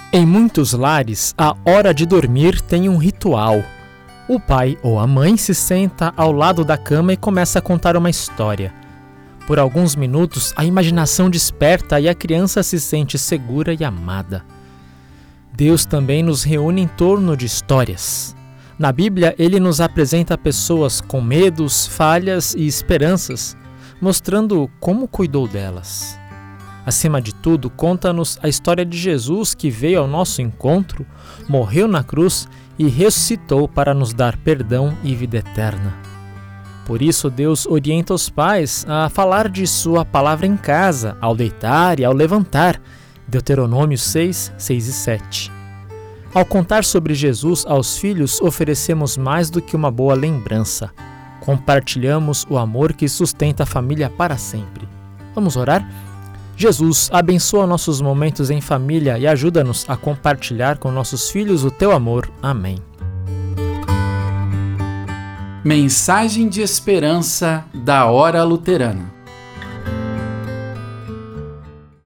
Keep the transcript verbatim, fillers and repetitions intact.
Em muitos lares, a hora de dormir tem um ritual. O pai ou a mãe se senta ao lado da cama e começa a contar uma história. Por alguns minutos, a imaginação desperta e a criança se sente segura e amada. Deus também nos reúne em torno de histórias. Na Bíblia, ele nos apresenta pessoas com medos, falhas e esperanças, mostrando como cuidou delas. Acima de tudo, conta-nos a história de Jesus que veio ao nosso encontro, morreu na cruz e ressuscitou para nos dar perdão e vida eterna. Por isso, Deus orienta os pais a falar de sua palavra em casa, ao deitar e ao levantar. Deuteronômio seis, seis e sete. Ao contar sobre Jesus aos filhos, oferecemos mais do que uma boa lembrança. Compartilhamos o amor que sustenta a família para sempre. Vamos orar? Jesus, abençoa nossos momentos em família e ajuda-nos a compartilhar com nossos filhos o teu amor. Amém. Mensagem de esperança da Hora Luterana.